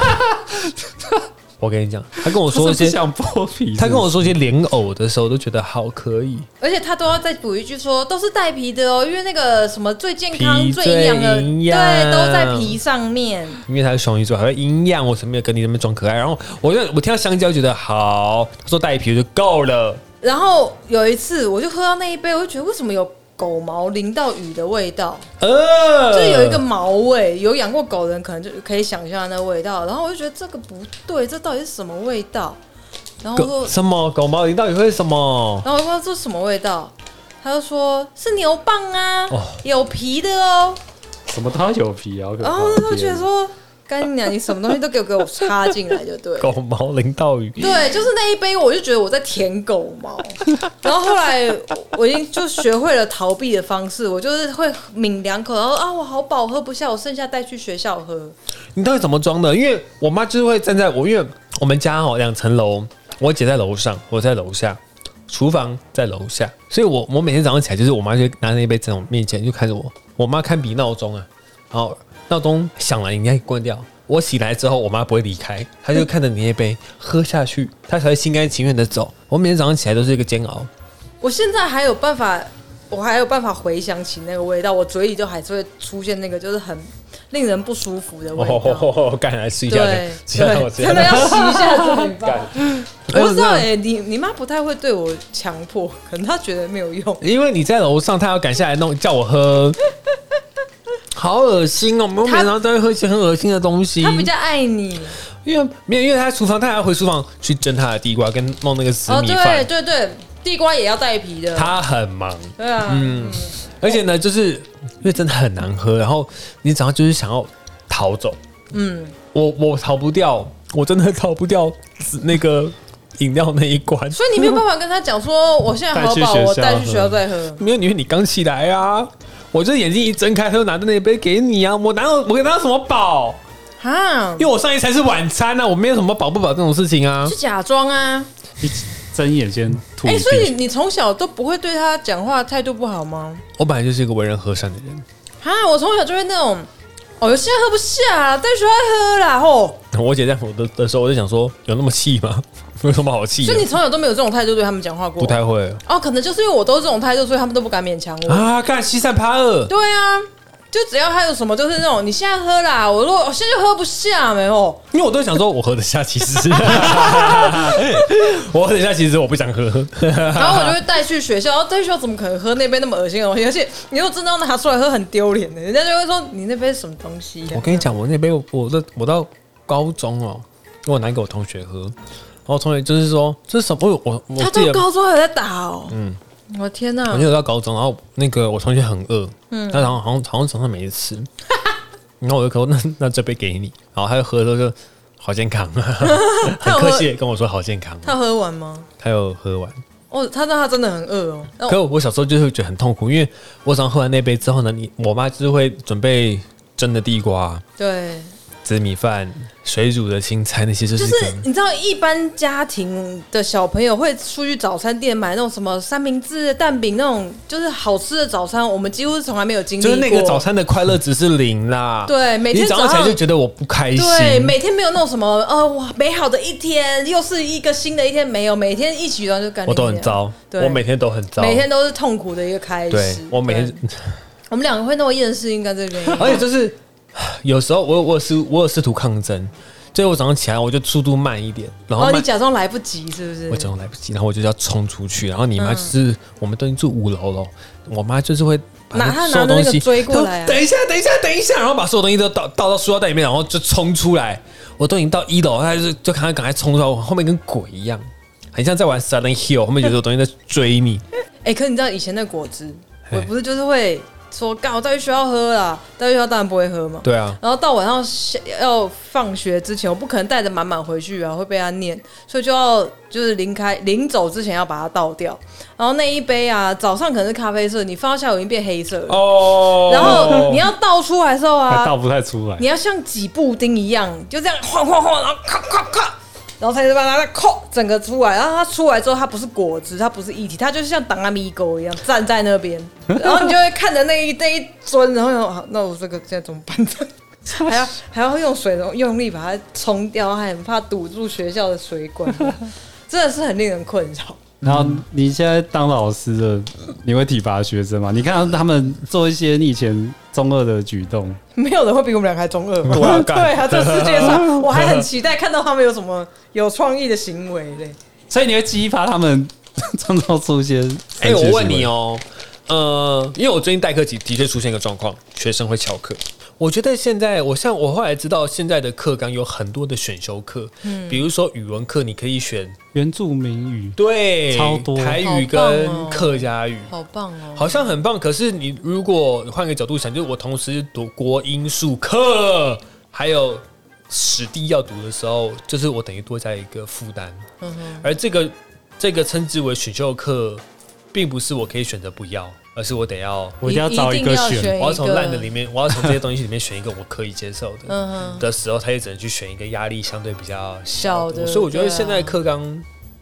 我跟你讲，他跟我说一些想剥皮， 他跟我说一些莲藕的时候，都觉得好可以。 而且他都要再补一句说，都是带皮的因为那个什么最健康、最营养的，对，都在皮上面。因为他是双鱼座，还有营养，我才没有跟你那边装可爱。然后我听到香蕉，觉得好，他说带皮就够了。 然后有一次，我就喝到那一杯，我就觉得为什么有狗毛淋到雨的味道，就是有一个毛味，有养过狗的人可能就可以想象那味道。然后我就觉得这个不对，这到底是什么味道？然后我说什么狗毛淋到底会什么？ 然后我说这是什么味道？他就说是牛蒡啊，有皮的哦。 什么都要有皮啊！ 然后他就觉得说。干你娘！你什么东西都给我插进来就对了。 狗毛淋到雨， 对，就是那一杯，我就觉得我在舔狗毛。然后后来我已经就学会了逃避的方式，我就是会抿2口，然后我好饱，喝不下，我剩下带去学校喝。 你到底怎么装的？因为我妈就是会站在因为我们家2层楼，我姐在楼上，我在楼下。 厨房在楼下，所以我每天早上起来，就是我妈就拿那一杯在我面前就看着我妈看比闹钟啊，然后闹钟响了，你应该关掉。我醒来之后，我妈不会离开，她就看着你那杯喝下去，她才会心甘情愿的走。我每天早上起来都是一个煎熬。 我现在还有办法回想起那个味道，我嘴里就还是会出现那个就是很令人不舒服的味道。 干来试一下， 对，真的要洗一下嘴巴。我不知道你妈不太会对我强迫，可能她觉得没有用。 因为你在楼上，她要赶下来弄叫我喝。好恶心哦！我们每天都会喝一些很恶心的东西。 他比较爱你， 因为他在厨房，他还要回厨房去蒸他的地瓜跟弄那个紫米饭。 对，地瓜也要带皮的。 他很忙， 对啊， 而且呢，就是因为真的很难喝，然后你早上就是想要逃走，我逃不掉，我真的逃不掉那个饮料那一关。 所以你没有办法跟他讲说，我现在好饱，我带去学校再喝。 没有，因为你刚起来啊。我就是眼睛一睁开，他就拿着那杯给你啊！我哪有什么饱啊？因为我上一餐是晚餐啊，我没有什么饱不饱这种事情啊。 是假装啊！ 一睁眼先吐。 所以你从小都不会对他讲话态度不好吗？ 我本来就是一个为人和善的人。 我从小就会那种，现在喝不下，带去喝啦吼。 我姐在我的时候，我就想说，有那么气吗？有什么好气？ 所以你从小都没有这种态度对他们讲话过？ 不太会可能就是因为我都是这种态度，所以他们都不敢勉强我啊！干西山趴二， 对啊，就只要他有什么，就是那种你现在喝啦，我说我现在就喝不下没有， 因为我都想说我喝得下，其实我喝得下，其实我不想喝， 然后我就会带去学校，带去学校怎么可能喝那杯那么恶心的东西？而且你又真的要拿出来喝，很丢脸的，人家就会说你那杯是什么东西我跟你讲，我那杯我到高中我拿给我同学喝。然后同学就是说这是什么？我他到高中还在打哦。我的天哪！ 我就到高中，然后那个我同学很饿，他好像早上没吃，然后我就说那这杯给你，然后他就喝的时候就好健康，很客气跟我说好健康。 他喝完吗？ 他有喝完。 他真的很饿哦。 可我小时候就会觉得很痛苦，因为我早上喝完那杯之后呢，我妈就是会准备蒸的地瓜。 对。 紫米饭、水煮的青菜那些就是你知道，一般家庭的小朋友会出去早餐店买那种什么三明治、蛋饼那种，就是好吃的早餐，我们几乎是从来没有经历过。就是那个早餐的快乐值是0啦。 对，每天早上起来就觉得我不开心。 对，每天没有那种什么哇美好的一天，又是一个新的一天，没有，每天一起床就感觉我都很糟，我每天都很糟， 每天都是痛苦的一个开始。 对，我每天， 我们两个会那么厌世，应该这个原因。 而且就是。有时候我有试图抗争，所以我早上起来我就速度慢一点，然后你假装来不及是不是？ 我假装来不及，然后我就要冲出去，然后你妈就是我们都已经住5楼了，我妈就是会拿那个追过来， 等一下，然后把所有东西都倒到塑料袋里面，然后就冲出来。我都已经到1楼，他就赶快冲出来，我后面跟鬼一样，很像在玩 Silent Hill， 后面有东西在追你。 可是你知道以前的果汁，我不是就是会。说我带去学校喝啦，带去学校当然不会喝嘛。 对啊。 然后到晚上要放学之前，我不可能带着满满回去啊，会被他念，所以就是临走之前要把它倒掉。然后那一杯啊，早上可能是咖啡色，你放到下午已经变黑色了。哦。然后你要倒出来的时候啊， 倒不太出来。 你要像挤布丁一样，就这样晃晃晃，然后咔咔咔。然后才把它扣整个出来，然后它出来之后，它不是果汁，它不是液体，它就是像当阿米狗一样站在那边，然后你就会看着那一尊，然后想，那我这个现在怎么办？还要用水用力把它冲掉，还很怕堵住学校的水管，真的是很令人困扰。 然后你现在当老师的，你会体罚学生吗？你看到他们做一些你以前中二的举动， 没有人会比我们俩还中二吧？对啊，这世界上我还很期待看到他们有什么有创意的行为嘞。 所以你会激发他们创造出一些。 我问你哦，因为我最近代课的确出现一个状况，学生会翘课。我觉得现在我后来知道，现在的课纲有很多的选修课，比如说语文课，你可以选原住民语， 对， 超多台语跟客家语， 好棒哦， 好像很棒。可是你如果换个角度想，就是我同时读国英数课，还有史地要读的时候，就是我等于多加一个负担。而这个称之为选修课，并不是我可以选择不要。而是我一定要找一个选， 我要从烂的里面，我要从这些东西里面选一个我可以接受的的时候，他也只能去选一个压力相对比较小的。所以我觉得现在课纲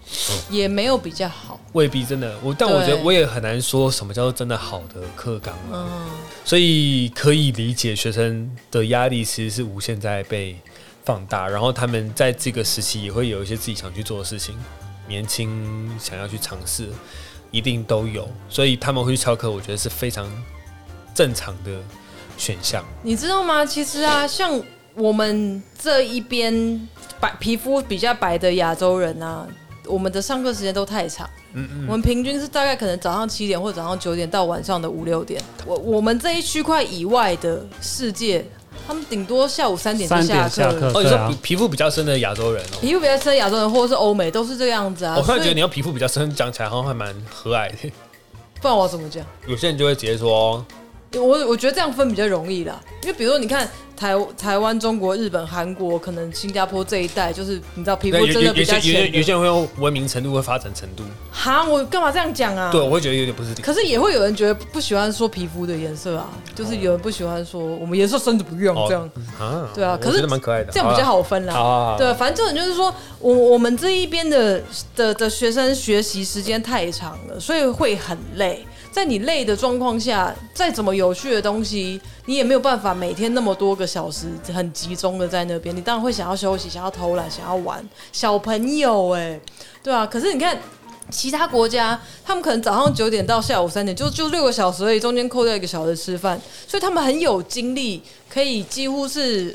也没有比较好， 未必真的。但我觉得我也很难说什么叫做真的好的课纲所以可以理解学生的压力其实是无限在被放大，然后他们在这个时期也会有一些自己想去做的事情，年轻想要去尝试，一定都有，所以他们会去翘课，我觉得是非常正常的选项。 你知道吗？其实啊，像我们这一边皮肤比较白的亚洲人啊，我们的上课时间都太长。我们平均是大概可能早上7点或早上9点到晚上的5、6点。我们这一区块以外的世界，他们顶多下午3点就下课。 你说皮肤比较深的亚洲人皮肤比较深的亚洲人或者是欧美都是这个样子啊。 我突然觉得你要皮肤比较深，讲起来好像还蛮和蔼的。 不然我要怎么讲？ 有些人就会直接说。 我觉得这样分比较容易啦，因为比如说你看台湾、中国、日本、韩国，可能新加坡这一带，就是你知道皮肤真的比较浅。 有些人会用文明程度会发展程度。 哈，我干嘛这样讲啊？ 对，我会觉得有点不是。 可是也会有人觉得不喜欢说皮肤的颜色啊，就是有人不喜欢说我们颜色深的不用这样。对啊，可是蛮可爱的， 这样比较好分啦。对，反正就是说我们这一边的学生学习时间太长了，所以会很累。在你累的状况下，再怎么有趣的东西，你也没有办法每天那么多个小时很集中的在那边。你当然会想要休息，想要偷懒，想要玩。小朋友对啊。可是你看其他国家，他们可能早上9点到下午3点，就6个小时而已，中间扣掉1个小时吃饭，所以他们很有精力，可以几乎是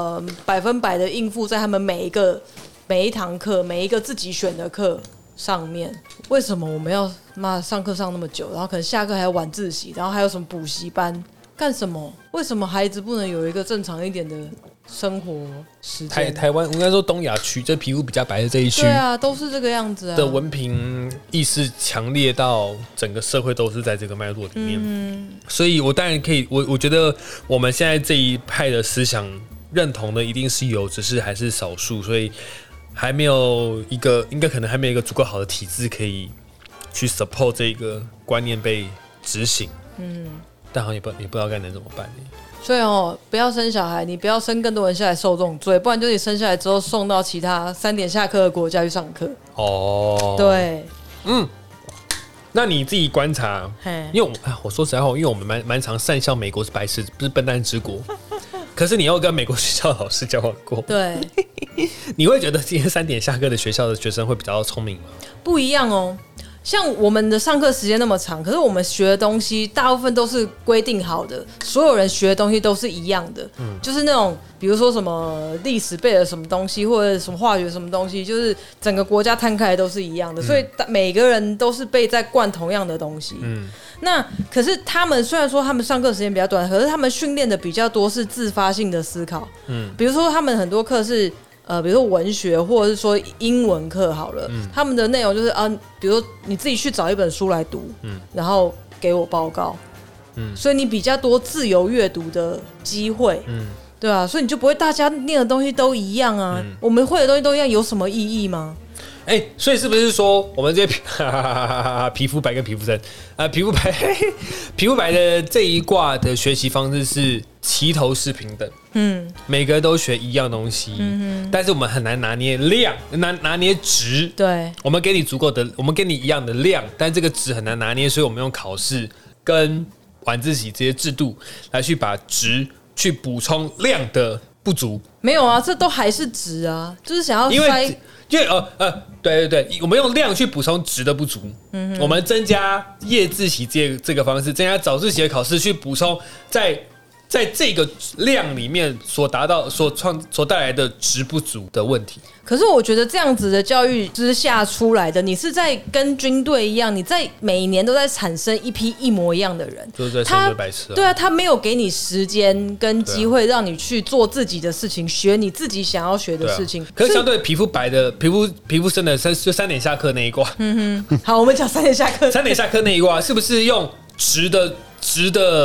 100%的应付在他们每一堂课，每一个自己选的课上面。为什么我们要上课上那么久，然后可能下课还要晚自习，然后还有什么补习班，干什么？为什么孩子不能有一个正常一点的生活时间？ 台湾应该说东亚区，这皮肤比较白的这一区， 对啊，都是这个样子啊。 的文凭意识强烈到整个社会都是在这个脉络里面。所以我当然可以，我觉得我们现在这一派的思想认同的一定是有，只是还是少数，所以。还没有一个，应该可能还没有一个足够好的体制可以去 support 这个观念被执行。但好像也不知道该能怎么办。 所以不要生小孩，你不要生更多人下来受这种罪，不然就是你生下来之后送到其他3点下课的国家去上课。对， 那你自己观察，因为我说实在话，因为我们蛮常讪笑美国是白痴，不是笨蛋之国。可是你又跟美国学校的老师交往过， 对， 你会觉得今天3点下课的学校的学生会比较聪明吗？ 不一样哦。像我们的上课时间那么长，可是我们学的东西大部分都是规定好的，所有人学的东西都是一样的，就是那种比如说什么历史背了什么东西，或者什么化学什么东西，就是整个国家摊开来都是一样的，所以每个人都是被在灌同样的东西。那可是他们虽然说他们上课时间比较短，可是他们训练的比较多是自发性的思考。比如说他们很多课是比如说文学或者是说英文课好了，他们的内容就是比如说你自己去找一本书来读，然后给我报告，所以你比较多自由阅读的机会，对啊，所以你就不会大家念的东西都一样啊，我们会的东西都一样，有什么意义吗？ 所以是不是说我们这些皮肤白跟皮肤深皮肤白的这一挂的学习方式是齐头式平等，每个人都学一样东西，但是我们很难拿捏量，拿捏值。 对， 我们给你足够的，我们给你一样的量，但这个值很难拿捏，所以我们用考试跟晚自习这些制度来去把值去补充量的不足。 没有啊，这都还是值啊，就是想要因为对，我们用量去补充值的不足，我们增加夜自习这个方式，增加早自习的考试去补充在这个量里面所带来的值不足的问题。 可是我觉得这样子的教育之下出来的，你是在跟军队一样，你在每一年都在产生一批一模一样的人， 就是在生白痴。 对啊，他没有给你时间跟机会让你去做自己的事情，学你自己想要学的事情。 可是相对皮肤白的、皮肤深的，就3点下课那一挂。好， 我们讲3点下课。 3点下课那一挂是不是用值的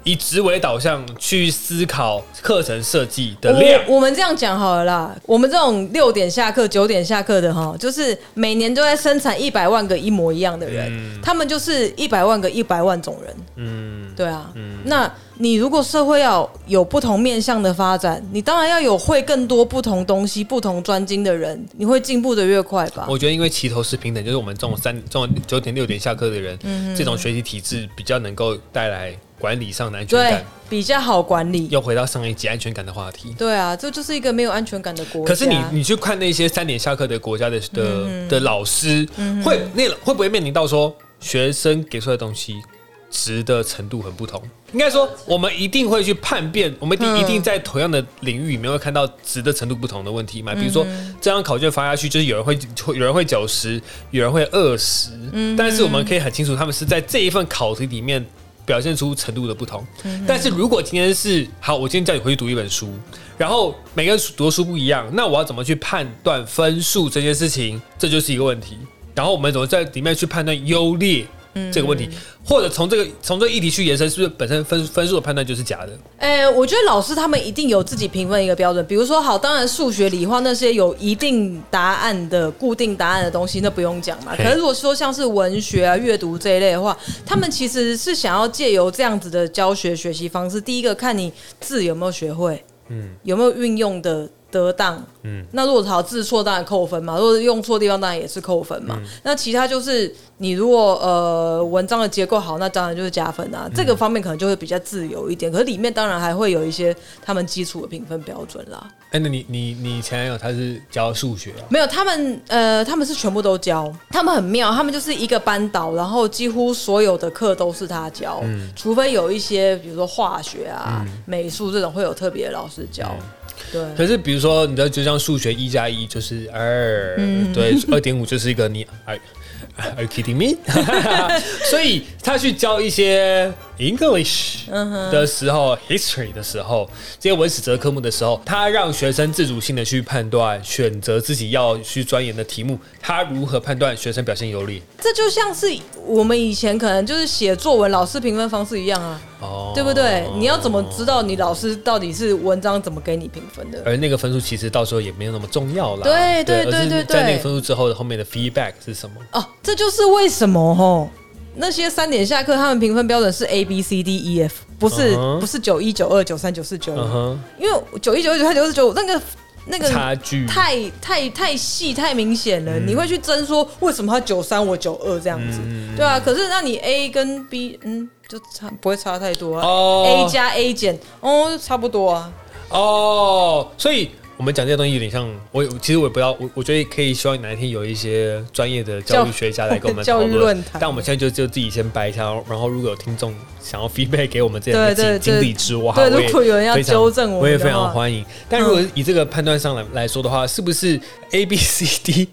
以职为导向去思考课程设计的量。 我们这样讲好了啦，我们这种6点下课、9点下课的就是每年都在生产100万个一模一样的人，他们就是100万个100万种人。对啊，那你如果社会要有不同面向的发展，你当然要有会更多不同东西、不同专精的人，你会进步的越快吧？ 我觉得因为齐头是平等，就是我们这种9点6点下课的人，这种学习体制比较能够带来管理上的安全感， 对，比较好管理。 又回到上一集安全感的话题。 对啊，这就是一个没有安全感的国家。 可是你去看那些3点下课的国家的老师，会不会面临到说学生给出来的东西值的程度很不同？应该说，我们一定会去叛变，我们一定在同样的领域里面会看到值的程度不同的问题嘛。比如说，这张考卷发下去，就是有人会90，有人会20，但是我们可以很清楚，他们是在这一份考题里面表现出程度的不同。但是如果今天是好，我今天叫你回去读一本书，然后每个人读的书不一样，那我要怎么去判断分数这件事情，这就是一个问题。然后我们怎么在里面去判断优劣？这个问题，或者从这个议题去延伸，是不是本身分数的判断就是假的？ 我觉得老师他们一定有自己评分一个标准，比如说好，当然数学、理化那些有一定答案的固定答案的东西，那不用讲嘛。可是如果说像是文学啊、阅读这一类的话，他们其实是想要借由这样子的教学学习方式，第一个看你字有没有学会，有没有运用的得当，那如果好字错当然扣分嘛，如果用错地方当然也是扣分嘛。那其他就是你如果文章的结构好，那当然就是加分啊。这个方面可能就会比较自由一点，可是里面当然还会有一些他们基础的评分标准啦。 那你前男友他是教数学啊？ 没有，他们是全部都教，他们很妙，他们就是一个班导，然后几乎所有的课都是他教，除非有一些比如说化学啊、美术这种会有特别的老师教。对， 可是比如说，你知道，就像数学1+1就是2，对，2.5就是一个你Are you kidding me？ 所以他去教一些 English 的时候、History 的时候，这些文史哲科目的时候，他让学生自主性的去判断、选择自己要去钻研的题目。他如何判断学生表现优劣？ 这就像是我们以前可能就是写作文老师评分方式一样啊，对不对？你要怎么知道你老师到底是文章怎么给你评分的？ 而那个分数其实到时候也没有那么重要啦。 对， 在那个分数之后的后面的 feedback 是什么？ 这就是为什么那些3点下课他们评分标准是 A B C D E F， 不是91、92、93、94、95，因为91、92、93、95那个差距太细太明显了，你会去争说为什么他93我92这样子，对啊。可是那你 A 跟 B 就不会差太多啊，A 加 A 减差不多啊。 所以我们讲这些东西有点像其实我也不知道，我觉得可以希望哪一天有一些专业的教育学家来跟我们讨论。但我们现在就自己先掰一下，然后如果有听众想要 feedback 给我们这样的井底之蛙， 对，如果有人要纠正我也非常欢迎。但如果以这个判断上来说的话，是不是 A B C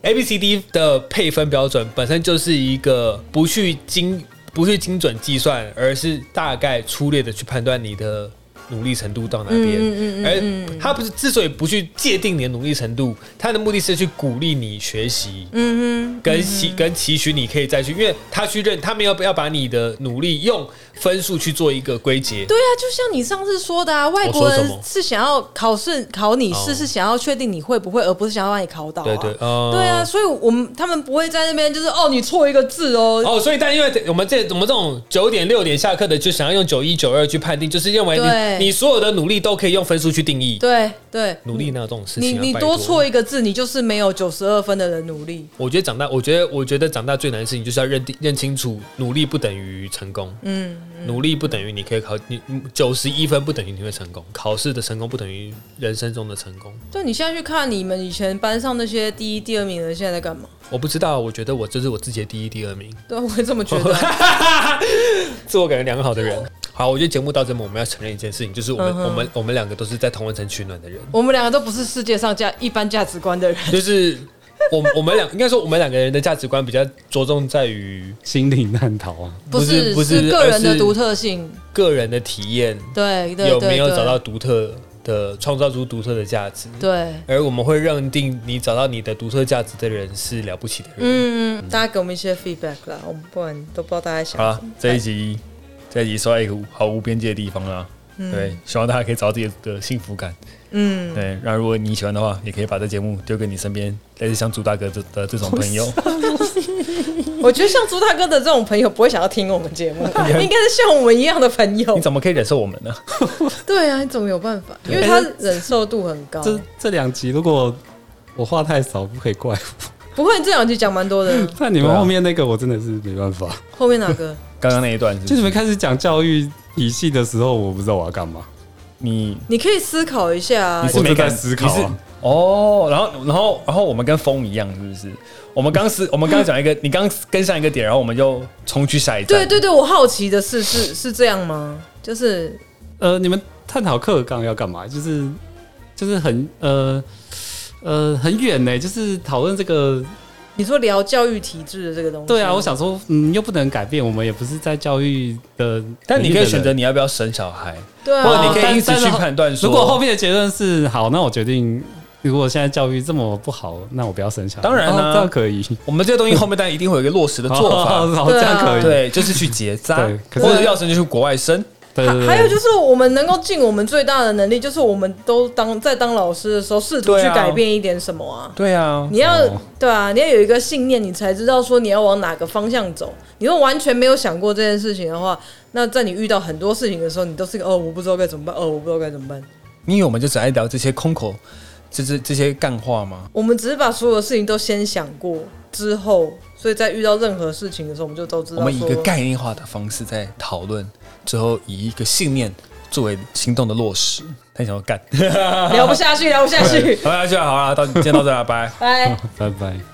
D 的配分标准本身就是一个不去精准计算，而是大概粗略的去判断你的努力程度到哪边，而他不是之所以不去界定你的努力程度，他的目的是去鼓励你学习，跟期许你可以再去，因为他们要把你的努力用分数去做一个归结。 对啊，就像你上次说的啊，外国人是想要考你是想要确定你会不会，而不是想要把你考倒啊。对啊，所以他们不会在那边就是你错一个字所以但因为我们这种9点6点下课的，就想要用91、92去判定，就是认为你所有的努力都可以用分数去定义。 对， 努力哪有这种事情？ 你多错一个字，你就是没有92分的人努力。 我觉得长大最难的事情就是要认清楚，努力不等于成功。努力不等于你可以考你91分，不等于你会成功。考试的成功不等于人生中的成功。 对，你现在去看你们以前班上那些第1、第2名的人，现在在干嘛？ 我不知道，我觉得我就是我自己的第1、第2名。 对，我也这么觉得。 自我感觉良好的人。好，我觉得节目到这边，我们要承认一件事情，就是我们两个都是在同温层取暖的人。 我们两个都不是世界上一般价值观的人。 就是我们应该说我们两个人的价值观比较着重在于心灵探讨啊， 不是个人的独特性， 个人的体验， 对， 有没有找到独特的创造出独特的价值？ 对， 而我们会认定你找到你的独特价值的人是了不起的人。 大家给我们一些 feedback 啦，我们不然都不知道大家想什么。 好了，这一集这一集说到一个毫无边界的地方啦。对，希望大家可以找到自己的幸福感。对，那如果你喜欢的话，也可以把这节目丢给你身边类似像朱大哥的这种朋友。 我觉得像朱大哥的这种朋友不会想要听我们节目，应该是像我们一样的朋友。 你怎么可以忍受我们呢？ 对啊，你怎么有办法？因为他忍受度很高。 这2集如果我话太少，不可以怪我。 不会，你这2集讲蛮多的。 但你们后面那个我真的是没办法。 后面哪个？ 刚刚那一段就你们开始讲教育体系的时候，我不知道我要干嘛。 你可以思考一下啊。 你是没在思考啊。 哦，然后我们跟风一样，是不是？我们刚讲一个，你刚跟上一个点，然后我们就冲去下一站。 对，我好奇的是这样吗？就是你们探讨课纲要干嘛？就是很很远呢，就是讨论这个。 你说聊教育体制的这个东西？ 对啊，我想说，又不能改变，我们也不是在教育的。 但你可以选择你要不要生小孩， 对啊， 或者你可以因此去判断说， 如果后面的结论是好，那我决定，如果现在教育这么不好，那我不要生小孩。 当然啦， 这样可以。 我们这些东西后面当然一定会有一个落实的做法， 这样可以。 对，就是去结扎，或者要生就去国外生。 还有就是我们能够尽我们最大的能力，就是我们都在当老师的时候，试图去改变一点什么啊？ 对啊， 你要对啊，你要有一个信念，你才知道说你要往哪个方向走。你如果完全没有想过这件事情的话，那在你遇到很多事情的时候，你都是我不知道该怎么办，我不知道该怎么办。 你以为我们就只爱聊这些空口，这些干话吗？ 我们只是把所有的事情都先想过之后，所以在遇到任何事情的时候，我们就都知道。 我们以一个概念化的方式在讨论。最后以一个信念作为行动的落实，太想要干， 聊不下去， 好了，好了，今天到这了，拜拜。 拜拜。